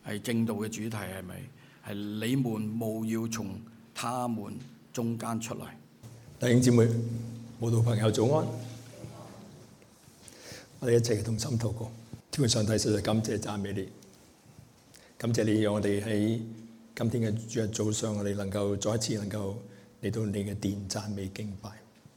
係正道嘅主題係咪？係你們務要從他們中間出來。 弟兄姊妹、慕道朋友早安，我哋一齊同心禱告。天父上帝，實在感謝讚美你，感謝你讓我哋喺今天嘅主日早上，我哋能夠再一次能夠嚟到你嘅殿讚美敬拜。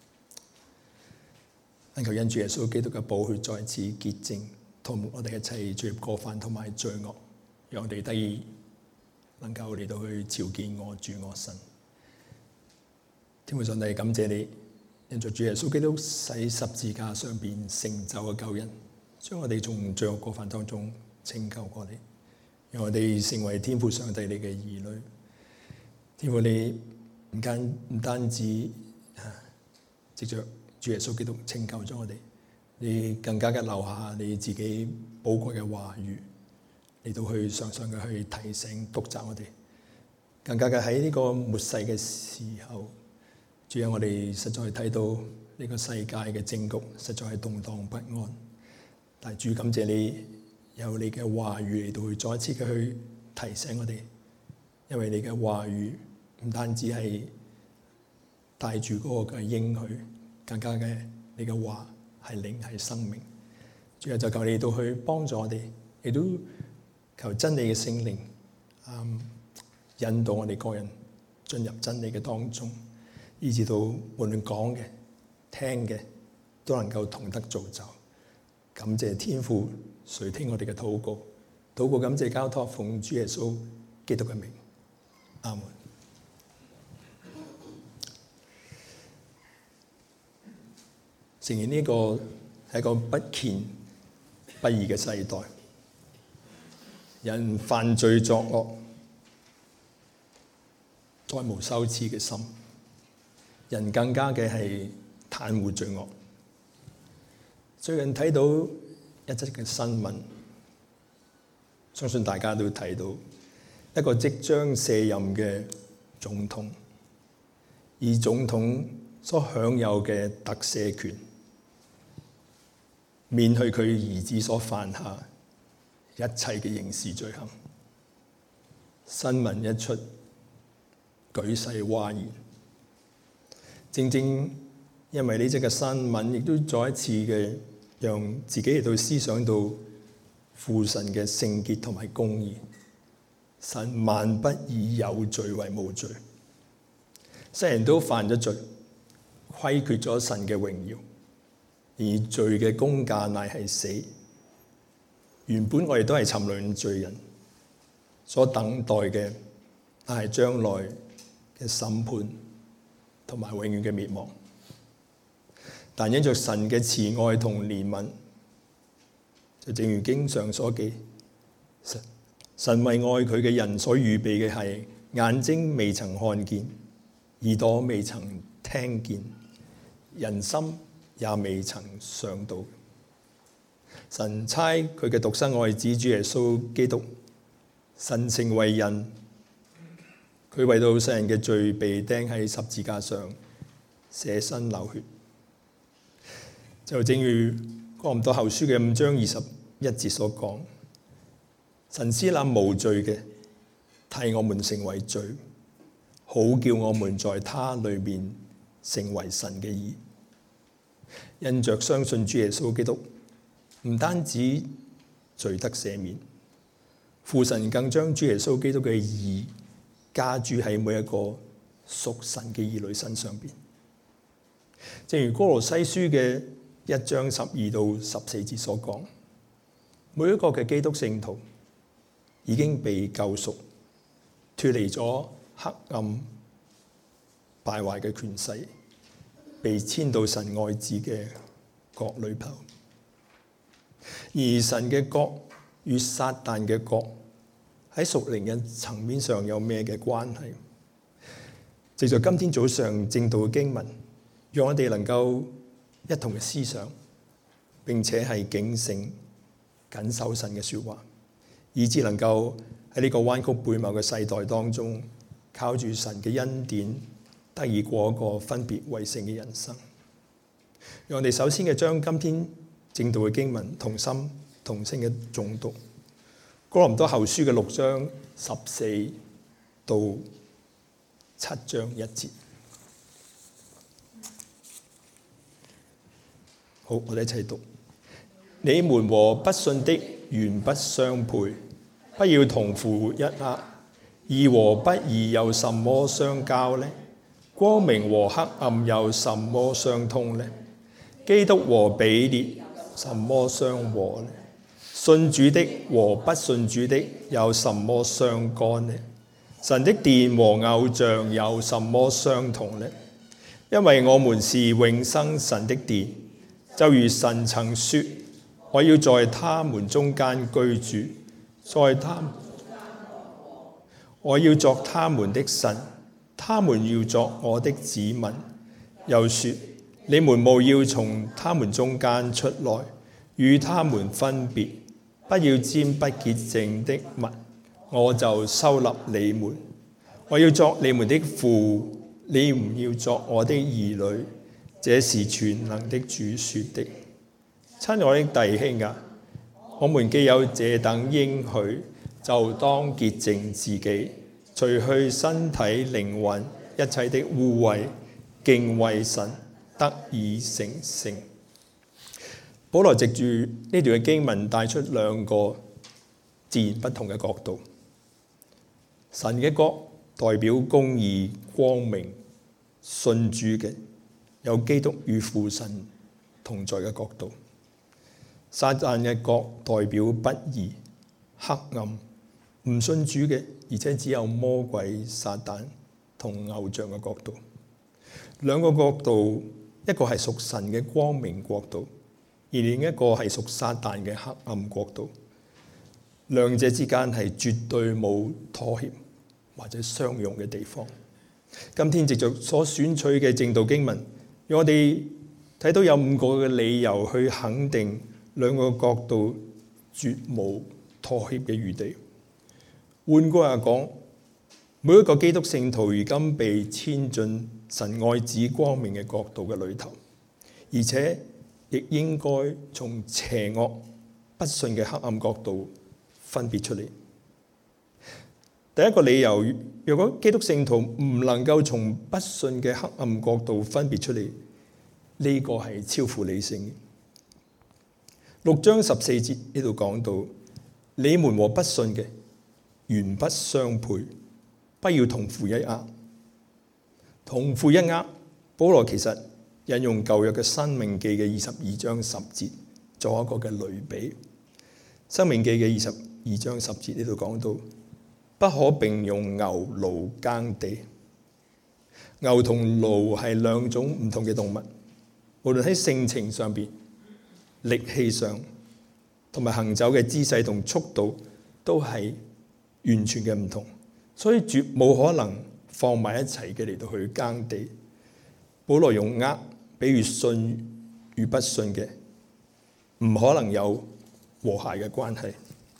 求因主耶穌基督嘅寶血再次潔淨，塗抹我哋一切罪孽過犯同埋罪惡，讓我哋得以能夠嚟到去朝見我主我神。天父上帝，感謝你，因着主耶穌基督喺十字架上邊成就嘅救恩，將我哋從罪惡過犯當中拯救過嚟，讓我哋成為天父上帝你嘅兒女。天父，你唔單止藉着主耶穌基督拯救咗我哋，你更加嘅留下你自己寶貴嘅話語嚟到去常常嘅去提醒督責我哋，更加嘅喺呢個末世嘅時候，主啊，我哋實在睇到呢個世界嘅政局實在係動盪不安，但係主感謝你有你嘅話語嚟到去再一次嘅去提醒我哋，因為你嘅話語唔單止係帶住嗰個嘅應許，更加嘅你嘅話係靈係生命。主啊，就求你到去幫助我哋，亦都求真理嘅聖靈引導我哋個人進入真理嘅當中，以至到無論講嘅聽嘅都能夠同得造就。感謝天父垂聽我哋嘅禱告，禱告感謝交託奉主耶穌基督嘅名，阿門。承認呢個係一個不虔不義嘅世代，人犯罪作惡，再無羞恥嘅心，人更加嘅係袒護罪惡。最近睇到一則嘅新聞，相信大家都睇到一個即將卸任嘅總統，以總統所享有嘅特赦權，免去佢兒子所犯下一切嘅刑事罪行。新聞一出，舉世譁然。正正因為呢則嘅新聞，亦都再一次嘅讓自己嚟到思想到父神嘅聖潔同埋公義。神萬不以有罪為無罪，世人都犯咗罪，虧缺咗神嘅榮耀，而罪嘅工價乃係死。原本我哋都係沉淪罪人，所等待嘅乃係將來嘅審判同埋永遠嘅滅亡。但因着神嘅慈愛同憐憫，就正如經上所記，神為愛佢嘅人所預備嘅係眼睛未曾看見，耳朵未曾聽見，人心也未曾想到。神差佢嘅獨生愛子主耶穌基督，神成為人，佢為到世人嘅罪被釘喺十字架上，捨身流血。就正如哥林多後書嘅5章21節所講，神使那無罪嘅替我們成為罪，好叫我們在他裏面成為神嘅義。因着相信主耶穌基督，唔單止罪得赦免，父神更將主耶穌基督嘅義加諸喺每一個屬神嘅兒女身上邊。正如哥羅西書嘅1章12到14節所講，每一個嘅基督聖徒已經被救贖，脫離咗黑暗敗壞嘅權勢，被遷到神愛子嘅國裏頭。而神嘅國與撒旦嘅國喺屬靈嘅層面上有咩嘅關係？藉着今天早上正道嘅經文，讓我哋能夠一同嘅思想，並且係警醒謹守神嘅說話，以致能夠喺呢個彎曲悖謬嘅世代當中，靠住神嘅恩典，得以過一個分別為聖嘅人生。讓我哋首先嘅將今天正道嘅經文同心同聲嘅誦讀， 哥林多後書嘅6章14到7章1節。好，我哋一齊讀。你們和不信的原不相配，不要同負一軛。義和不義有什麼相交呢？光明和黑暗有什麼相通呢？基督和比列什麼相和呢？信主的和不信主的有什麼相干呢？神的殿和偶像有什麼相同呢？因為我們是永生神的殿，就如神曾說：我要在他們中間居住，我要作他們的神，他們要作我的子民。又說：你們務要從他們中間出來，與他們分別，不要沾不潔淨的物，我就收納你們。我要作你們的父，你們要作我的兒女。這是全能的主說的。親愛的弟兄啊，我們既有這等應許，就當潔淨自己，除去身體靈魂一切的污穢，敬畏神，得以成聖。保羅藉住呢段嘅經文帶出兩個截然不同嘅角度。神嘅國代表公義、光明，信主嘅有基督與父神同在嘅角度。撒旦嘅國代表不義、黑暗，唔信主嘅，而且只有魔鬼、撒旦同偶像嘅角度。兩個角度，一個係屬神嘅光明國度，而另一個係屬撒旦嘅黑暗國度。兩者之間係絕對冇妥協或者相容嘅地方。今天藉着所選取嘅正道經文，讓我哋睇到有5個嘅理由去肯定兩個角度絕無妥協嘅餘地。換句話講，每一個基督聖徒如今被遷進神愛子光明嘅國度嘅裏頭，而且亦應該從邪惡不信嘅黑暗角度分別出嚟。第一個理由，若果基督聖徒唔能夠從不信嘅黑暗角度分別出嚟，呢個係超乎理性嘅。6章14節呢度講到，你們和不信嘅原不相配，不要同負一軛。同負一軛，保羅其實引用舊約嘅申命記嘅22章10節做一個嘅類比。申命記嘅22章10節呢度講到，不可並用牛驢耕地。牛同驢係兩種唔同嘅動物，無論喺性情上邊、力氣上同埋行走嘅姿勢同速度都係完全嘅唔同，所以絕冇可能放埋一齊嘅嚟到去耕地。保羅用軛比喻信與不信嘅，唔可能有和諧嘅關係。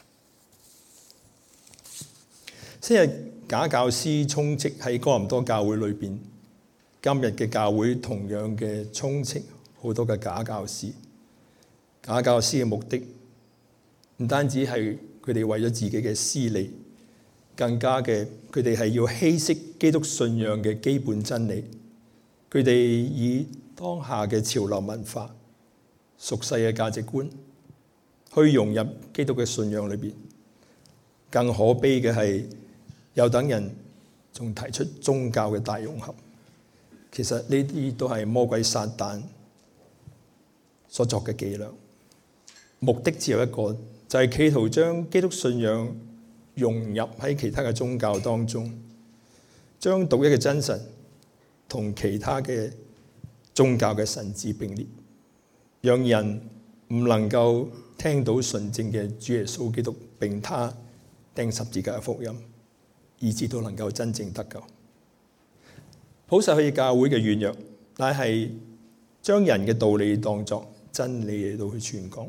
昔日假教師充斥喺哥林多教會裏邊，今日嘅教會同樣嘅充斥好多嘅假教師。假教師嘅目的唔單止係佢哋為咗自己嘅私利，更加嘅佢哋係要稀釋基督信仰嘅基本真理。佢哋以當下嘅潮流文化、俗世嘅價值觀去融入基督嘅信仰裏邊。更可悲嘅係，有等人仲提出宗教嘅大融合。其實呢啲都係魔鬼撒旦所作嘅伎倆，目的只有一個，就係企圖將基督信仰融入喺其他嘅宗教當中，將獨一嘅真神同其他嘅宗教嘅神旨並列，讓人唔能夠聽到純正嘅主耶穌基督並他釘十字架嘅福音，以致到能夠真正得救。普世去教會嘅軟弱，乃係將人嘅道理當作真理嚟到去傳講。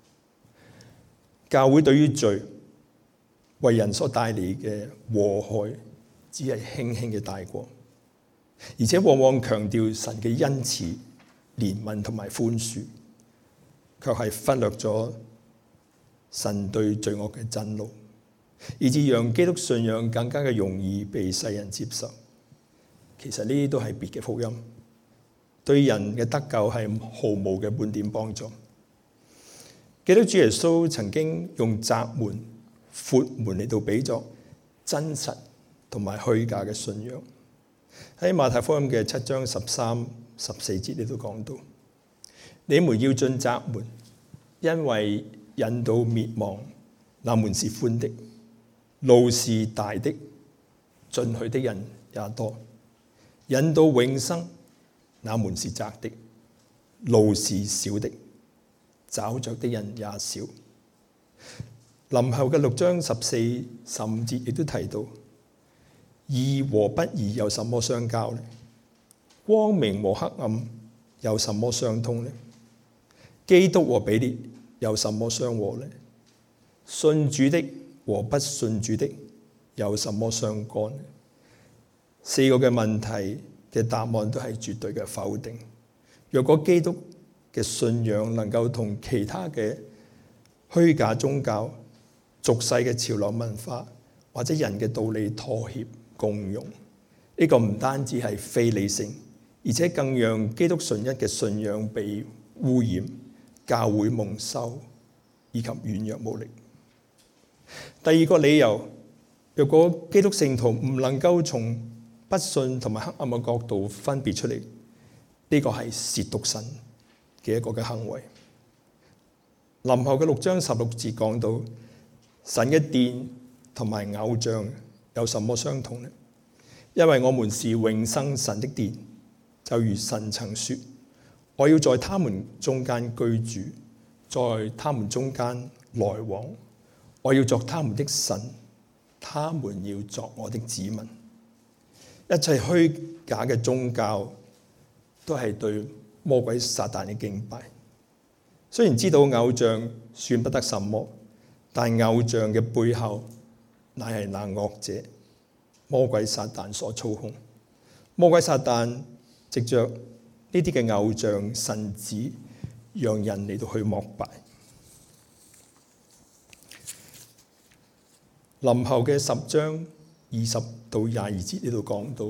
教會對於罪為人所帶嚟嘅禍害，只係輕輕嘅帶過，而且往往強調神嘅恩慈、憐憫同埋寬恕，卻係忽略咗神對罪惡嘅震怒， 以致讓基督信仰更加嘅容易被世人接受。其實呢啲都係別嘅福音，對人嘅得救係毫無嘅半點幫助。基督主耶穌曾經用窄門、闊門嚟到比作真實同埋虛假嘅信仰。喺馬太福音嘅7章13、14節呢度講到：你們要進窄門，因為引到滅亡，那門是寬的，路是大的，進去的人也多；引到永生，那門是窄的，路是小的，找着的人也少。林後嘅6章14、15節亦都提到：義和不義有什麼相交呢？光明和黑暗有什麼相通呢？基督和比列有什麼相和呢？信主的和不信主的有什麼相干呢？4個嘅問題嘅答案都係絕對嘅否定。若果基督嘅信仰能夠同其他嘅虛假宗教、俗世嘅潮流文化或者人嘅道理妥協共融，呢個唔單止係非理性，而且更讓基督純一嘅信仰被污染，教會蒙羞以及軟弱無力。第二個理由，若果基督聖徒唔能夠從不信同埋黑暗嘅角度分別出嚟，呢個係褻瀆神嘅一個嘅行為。林後嘅6章16節講到：神嘅殿同埋偶像有什麼相同呢？因為我們是永生神的殿，就如神曾說：我要在他們中間居住，在他們中間來往，我要作他們的神，他們要作我的子民。一切虛假嘅宗教都係對魔鬼撒旦嘅敬拜。雖然知道偶像算不得什麼，但偶像嘅背後乃係那惡者魔鬼撒旦所操控。魔鬼撒旦藉着呢啲嘅偶像神子，讓人嚟到去膜拜。林後嘅10章20到22節呢度講到：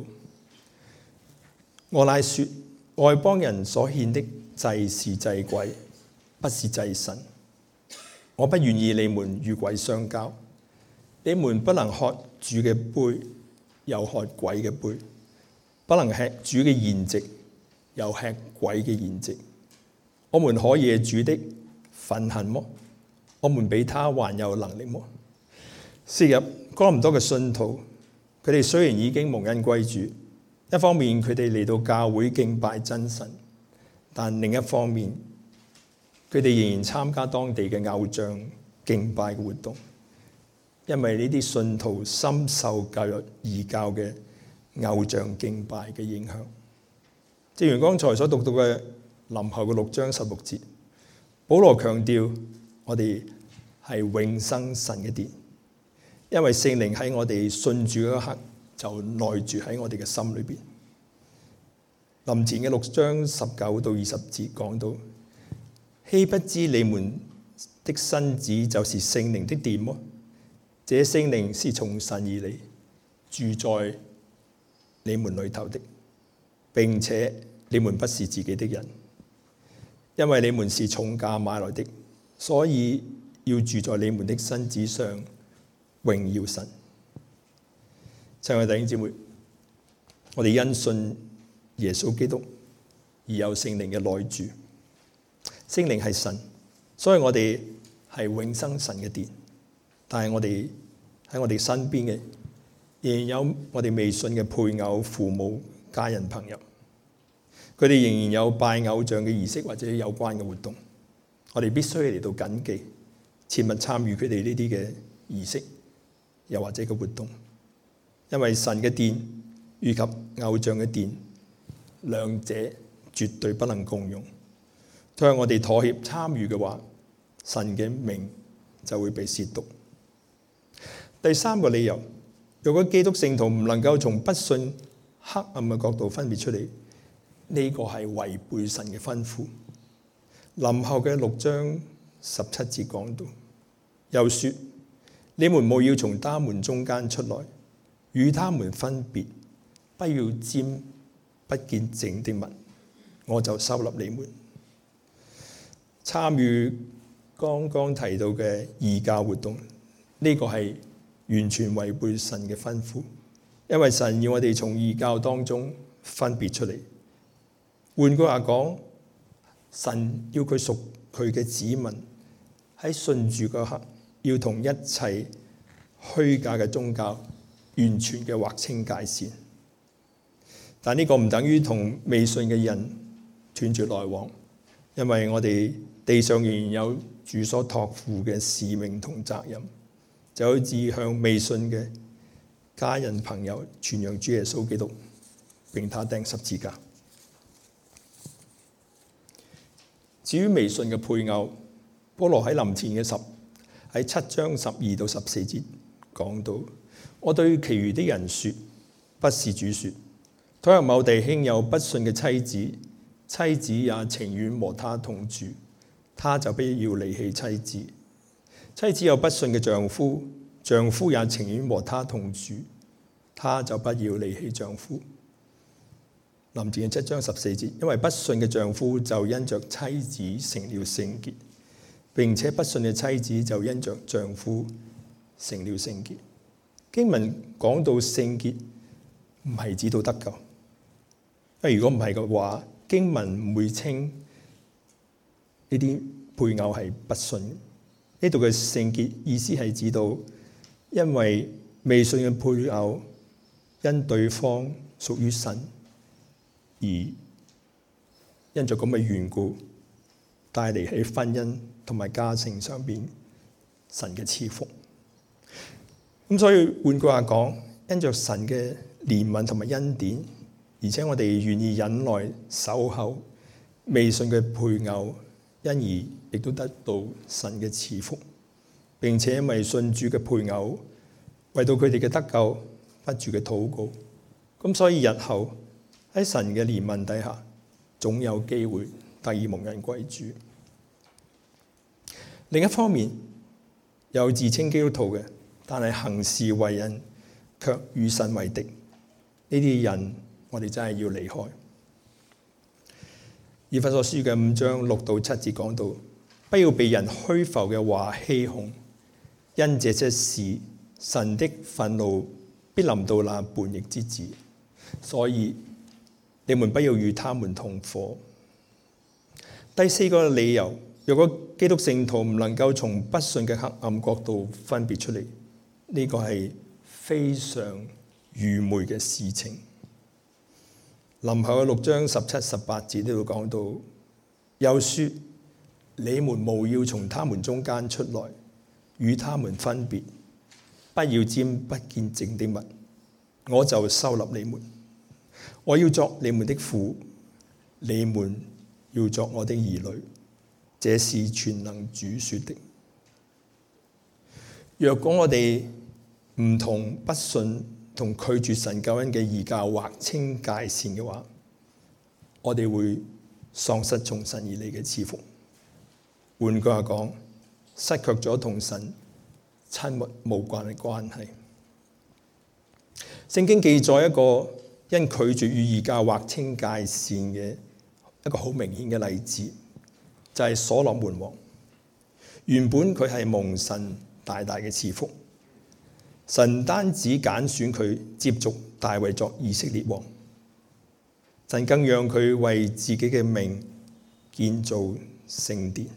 我乃說，外邦人所獻的祭是祭鬼，不是祭神。我不願意你們與鬼相交。你們不能喝主嘅杯，又喝鬼嘅杯；不能吃主嘅筵席，又吃鬼嘅筵席。我們可惹主的憤恨麼？我們比他還有能力麼？昔日哥林多嘅信徒，佢哋雖然已經蒙恩歸主，一方面佢哋嚟到教會敬拜真神，但另一方面佢哋仍然參加當地嘅偶像敬拜嘅活動，因為呢啲信徒深受舊約異教嘅偶像敬拜嘅影響。正如剛才所讀到嘅林後嘅6章16節，保羅強調我哋係永生神嘅殿，因為聖靈喺我哋信主嗰一刻就內住喺我哋嘅心裏邊。林前嘅6章19到20節講到：豈不知你們的身子就是聖靈的殿麼？這聖靈是從神而嚟，住在你們裏頭的，並且你們不是自己的人，因為你們是重價買來的，所以要住在你們的身子上，榮耀神。親愛的弟兄姊妹，我哋因信耶穌基督而有聖靈嘅內住。聖靈係神，所以我哋係永生神嘅殿。但係我哋喺我哋身邊嘅，仍然有我哋未信嘅配偶、父母、家人、朋友，佢哋仍然有拜偶像嘅儀式或者有關嘅活動。我哋必須嚟到謹記，切勿參與佢哋呢啲嘅儀式，又或者嘅活動，因為神嘅殿以及偶像嘅殿，兩者絕對不能共用。倘若我哋妥協參與嘅話，神嘅名就會被褻瀆。第三個理由，如果基督聖徒唔能夠從不信黑暗嘅角度分別出嚟，呢個係違背神嘅吩咐。林後嘅6章17節講到，又說： 你們務要從他們中間出來，與他們分別，不要沾不潔淨的物，我就收納你們。參與剛剛提到嘅異教活動，呢個係完全違背神嘅吩咐，因為神要我哋從異教當中分別出嚟。換句話講，神要佢屬佢嘅子民喺信主嗰刻，要同一切虛假嘅宗教完全嘅劃清界線。但呢個唔等於同未信嘅人斷絕來往，因為我哋地上仍然有主所託付嘅使命同責任，就好似向未信嘅家人朋友傳揚主耶穌基督，並他釘十字架。至於未信嘅配偶，保羅喺林前嘅喺7章12到14節講到：我對其餘的人說，不是主說，倘若某弟兄有不信嘅妻子，妻子也情願和他同住，他就不要離棄妻子；妻子有不信嘅丈夫，丈夫也情願和他同住，他就不要離棄丈夫。林前嘅7章14節，因為不信嘅丈夫就因着妻子成了聖潔，並且不信嘅妻子就因着丈夫成了聖潔。經文講到聖潔，唔係指到得救，因為如果唔係嘅話，經文唔會稱呢啲配偶係不信。呢度嘅聖潔意思係指到，因為未信嘅配偶因對方屬於神，而因着咁嘅緣故，帶嚟喺婚姻同埋家庭上邊神嘅賜福。咁所以換句話講，因着神嘅憐憫同埋恩典，而且我哋願意忍耐守候未信嘅配偶，因而亦都得到神嘅賜福，並且因為信主嘅配偶為到佢哋嘅得救不住嘅禱告，咁所以日後喺神嘅憐憫底下，總有機會得以蒙恩歸主。另一方面，有自稱基督徒嘅，但係行事為人卻與神為敵，呢啲人我哋真係要離開。以弗所書嘅5章6到7節講到：不要被人虛浮嘅話欺哄，因這些事神的憤怒必臨到那叛逆之子，所以你們不要與他們同伙。第4個理由，若果基督聖徒唔能夠從不信嘅黑暗角度分別出嚟，呢個係非常愚昧嘅事情。林後嘅6章17、18節都會講到，又說你們務要從他們中間出來，與他們分別，不要沾不潔淨的物，我就收納你們。我要作你們的父，你們要作我的兒女，這是全能主說的。若果我哋唔同不信同拒絕神救恩嘅異教劃清界線嘅話，我哋會喪失從神而嚟嘅賜福。換句話講，失卻咗同神親密無間嘅關係。聖經記載一個因拒絕與異教劃清界線嘅一個好明顯嘅例子，就係所羅門王。原本佢係蒙神大大嘅賜福，神唔單止揀選佢接續大衛作以色列王，神更讓佢為自己嘅名建造聖殿。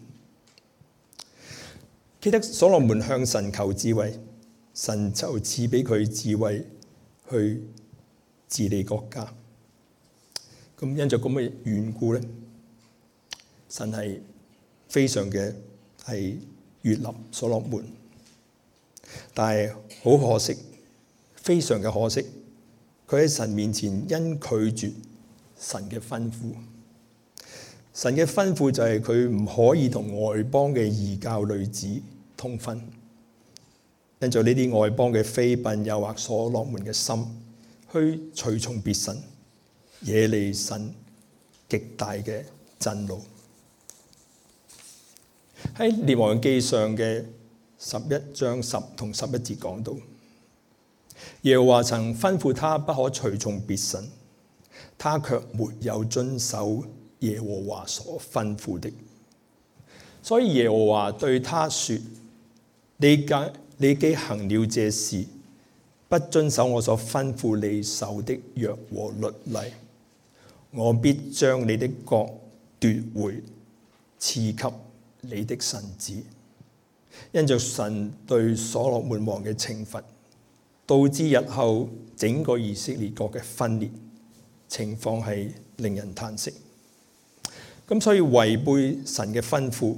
記得所羅門向神求智慧，神就賜俾佢智慧去治理國家。咁因着咁嘅緣故咧，神係非常嘅係悅納所羅門，但係好可惜，非常嘅可惜，佢喺神面前因拒絕神嘅吩咐。神嘅吩咐就係佢唔可以同外邦嘅異教女子通婚，因着呢啲外邦嘅妃嬪誘惑所羅門嘅心，去隨從別神，惹嚟神極大嘅震怒。喺列王記上嘅 11章10同11節講到，耶和華曾吩咐他不可隨從別神，他卻沒有遵守耶和華所吩咐的。所以耶和華對他說：你既行了這事，不遵守我所吩咐你守的約和律例，我必將你的國奪回，賜給你的臣子。因着神對所羅門王嘅懲罰，導致日後整個以色列國嘅分裂，情況係令人嘆息。咁所以違背神嘅吩咐，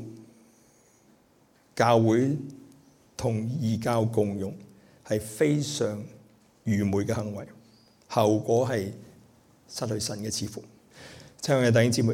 教會同異教共融係非常愚昧嘅行為，後果係失去神嘅賜福。親愛嘅弟兄姊妹，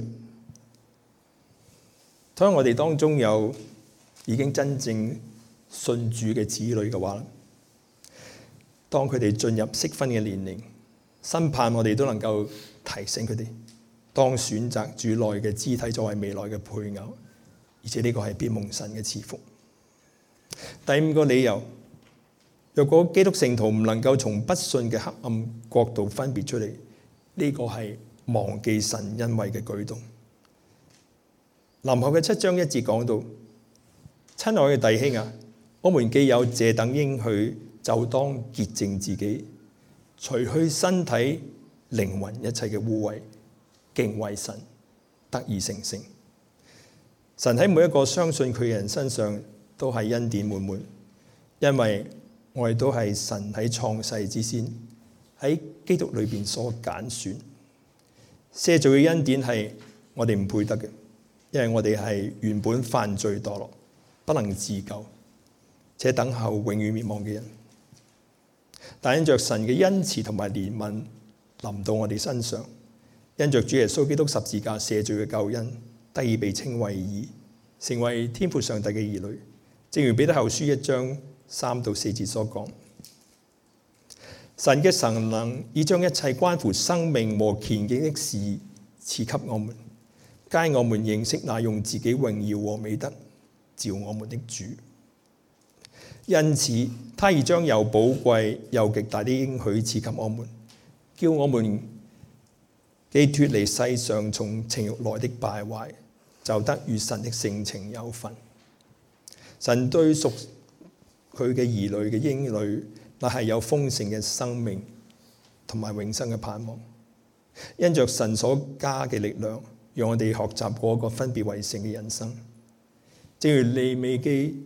當我哋當中有已經真正信主嘅子女嘅話，當佢哋進入適婚嘅年齡，深盼我哋都能夠提醒佢哋，當選擇主內嘅肢體作為未來嘅配偶，而且呢個係必蒙神嘅賜福。第5個理由，若果基督聖徒唔能夠從不信嘅黑暗國度分別出嚟，呢個係忘記神恩惠嘅舉動。林後嘅7章1節講到：親愛嘅弟兄啊，我們既有這等應許，就當潔淨自己，除去身體靈魂一切嘅污穢，敬畏神，得以成聖。神喺每一個相信佢嘅人身上都係恩典滿滿，因為我哋都係神喺創世之先喺基督裏邊所揀選。赦罪嘅恩典係我哋唔配得嘅，因為我哋係原本犯罪墮落，不能自救，且等候永遠滅亡嘅人。但因着神嘅恩慈同埋憐憫臨到我哋身上，因着主耶穌基督十字架赦罪嘅救恩，得以被稱為義，成為天父上帝嘅兒女。正如彼得後書1章3到4節所講，神嘅神能已將一切關乎生命和虔敬的事賜給我們，皆我們認識那用自己榮耀和美德召我們的主。因此他已將又寶貴又極大的應許賜給我們，叫我們既脫離世上從情慾來的敗壞，就得與神的性情有份。神對屬佢嘅兒女嘅應許，那係有豐盛嘅生命同埋永生嘅盼望。因着神所加嘅力量，讓我哋學習過一個分別為聖嘅人生。正如利未記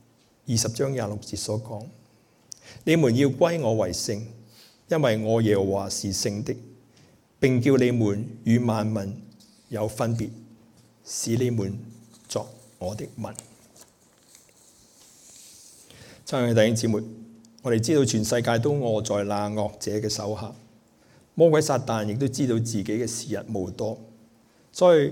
20章26節所講：你們要歸我為聖，因為我耶和華是聖的，並叫你們與萬民有分別，使你們作我的民。親愛的弟兄姊妹，我哋知道全世界都臥在那惡者嘅手下，魔鬼撒旦亦都知道自己嘅時日無多，所以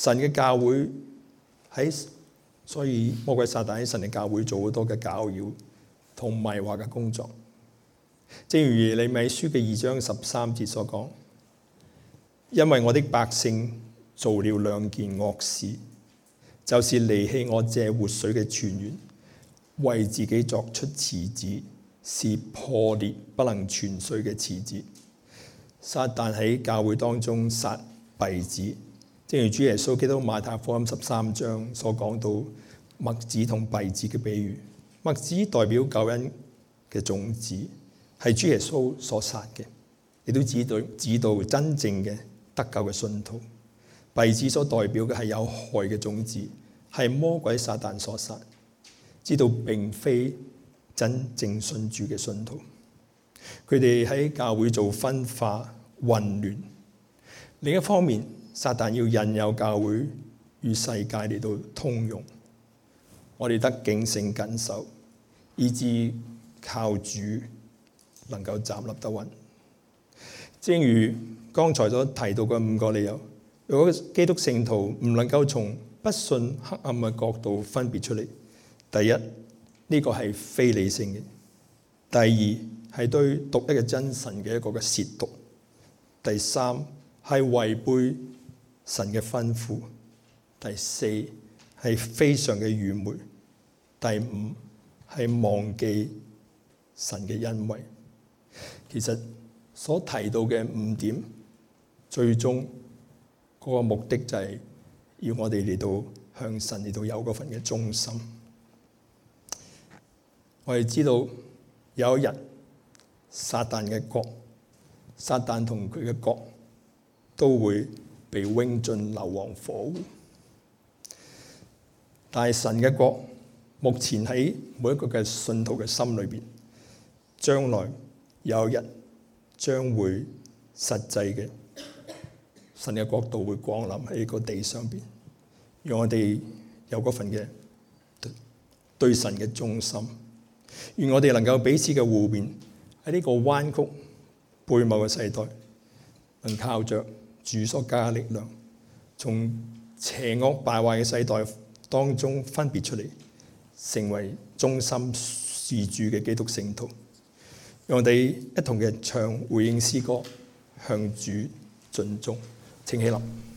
魔鬼撒旦喺神嘅教會做好多嘅攪擾同迷惑嘅工作。正如耶利米書嘅2章13節所講：因為我的百姓做了2件惡事，就是離棄我這活水嘅泉源，為自己作出池子，是破裂不能存水嘅池子。撒旦喺教會當中撒稗子，正如主耶穌基督馬太福音13章所講到麥子同稗子嘅比喻。麥子代表救恩嘅種子，係主耶穌所撒嘅，亦都指到真正嘅得救嘅信徒。稗子所代表嘅係有害嘅種子，係魔鬼撒旦所撒，知道並非真正信主嘅信徒。佢哋喺教會做分化混亂。另一方面，撒旦要引誘教會與世界嚟到通用。我哋得警醒謹守，以致靠主能夠站立得穩。正如剛才所提到嘅5個理由，如果基督聖徒唔能夠從不信黑暗嘅角度分別出嚟，第一，呢個係非理性嘅；第二，係對獨一嘅真神嘅一個嘅褻瀆；第三，係違背神嘅吩咐；第四，係非常嘅愚昧；第五， 係忘記神嘅恩惠。其實所提到嘅5點，最終嗰個目的就係要我哋嚟到向神嚟到有嗰份嘅忠心。我哋知道有一日撒旦嘅國，撒旦同佢嘅國都會被扔進硫磺火湖。但係神嘅國目前喺每一個嘅信徒嘅心裏邊，將來有一日將會實際嘅神嘅國度會降臨喺個地上邊，讓我哋有嗰份嘅對神嘅忠心。願我哋能夠彼此嘅互勉，喺呢個彎曲悖謬嘅世代，能靠着主所加嘅力量，從邪惡敗壞嘅世代當中分別出嚟，成為忠心事主嘅基督聖徒。讓我哋一同嘅唱回應詩歌，向主盡忠。請起立。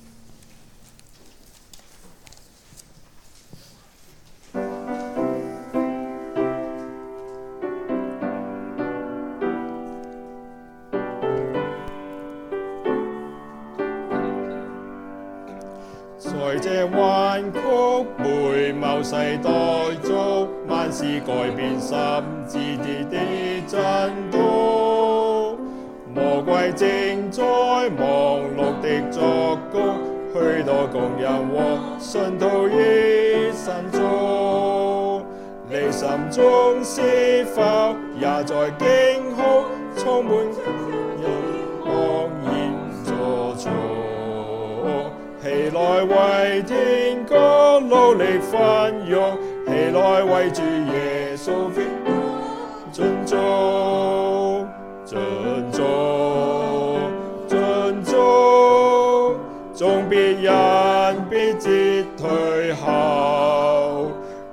在這彎曲悖謬世代中，萬事改變心志的真道。魔鬼正在忙碌的作工，許多工人和信徒已失蹤。你心中是否也在驚恐，充滿茫然作錯？起來為天國努力奮勇，起來為主耶穌盡忠，盡忠，盡忠，縱別人必折退後，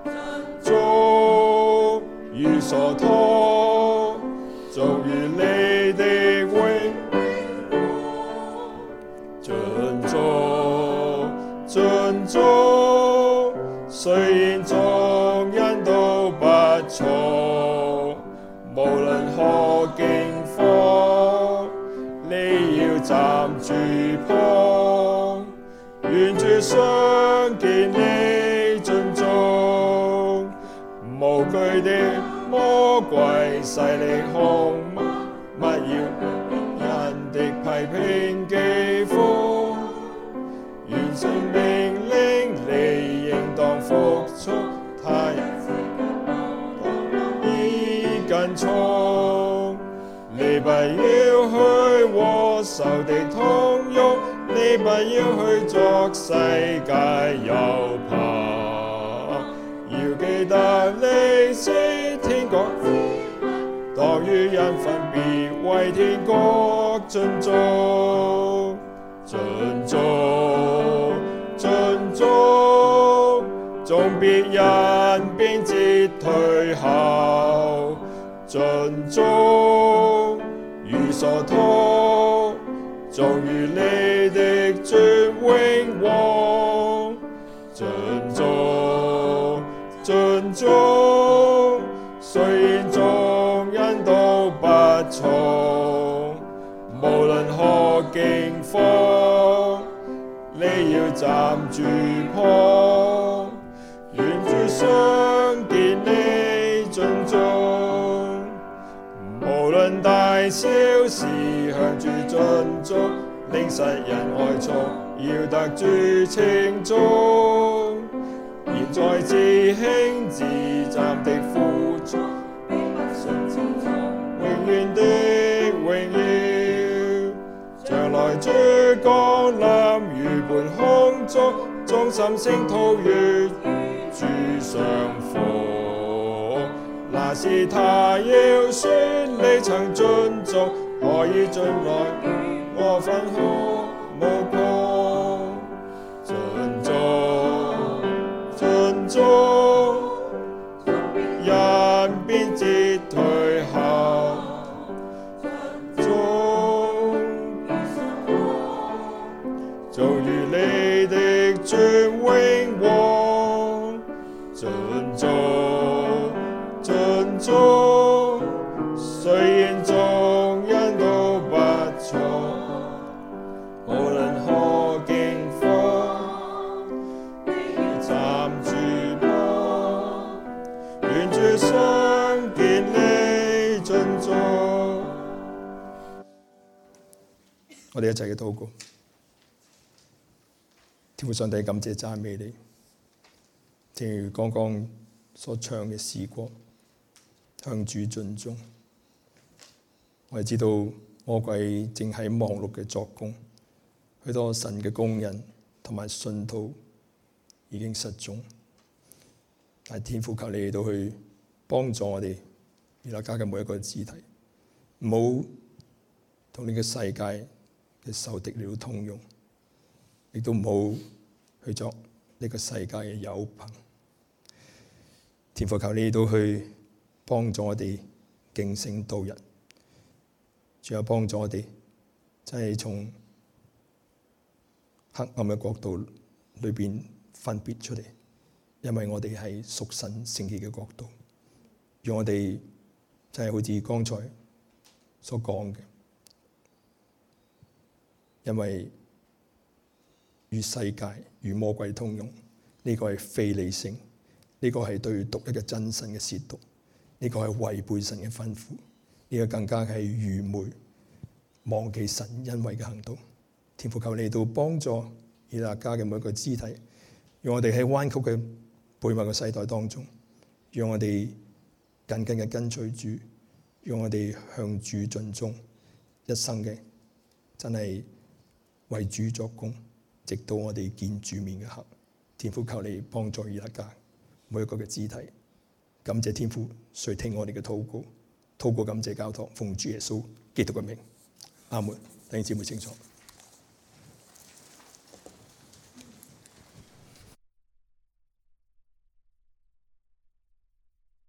忠於所託，忠於你的榮盡忠，盡忠，雖然眾人都不從，無論何境況，你要站住旁，願主常見你盡忠。無懼的魔鬼勢力兇猛，不要人的批評譏諷，完成命令你應當服從，他已跟從。你不要去和仇敵同用，你不要去作世界友朋，要記得你是天國，當與人分別為天國盡忠，盡忠，盡忠，縱別人便折退後，盡忠於所託，忠於你的尊榮王，盡忠，盡忠，雖然眾人都不從，無論何境況，你要站住旁，願主常見你盡忠。無論大小事，向主盡忠，領實人愛從，要得主稱頌。現在自輕自賤的苦楚，永遠的榮耀，將來主降臨如伴空中，忠心聖徒與主相逢。那時他要說你曾盡忠，可以進來我分可無窮，盡忠，盡忠，人便折退後，忠於你的尊榮王，盡忠，盡盡忠。我哋一齊嘅禱告。天父上帝，感謝讚美你，正如剛剛所唱嘅詩歌，向主盡忠。我哋知道魔鬼正喺忙碌嘅作工，許多神嘅工人同埋信徒已經失蹤，但係天父求你嚟到去幫助我哋以勒加嘅每一個肢體，唔好同呢個世界嘅仇敵嚟到通用，亦都唔好去作呢個世界嘅友朋。天父求你嚟到去幫助我哋警醒度日，仲有幫助我哋真係從黑暗嘅國度裏邊分別出嚟，因為我哋係屬神聖潔嘅國度，讓我哋真係好似剛才所講嘅，因為與世界與魔鬼通用，呢個係非理性，呢個係對獨一嘅真神嘅褻瀆，呢個係違背神嘅吩咐，呢個更加係愚昧，忘記神恩惠嘅行動。天父求你到幫助以勒加嘅每一個肢體，讓我哋喺彎曲嘅悖謬嘅世代當中，讓我哋緊緊嘅跟隨主，讓我哋向主盡忠，一生嘅真係為主作工，直到我哋見主面嘅刻。天父求你幫助以勒加每一個嘅肢體，感謝天父垂聽我哋嘅禱告，禱告感謝交託，奉主耶穌基督嘅名，阿門。弟兄姊妹清楚。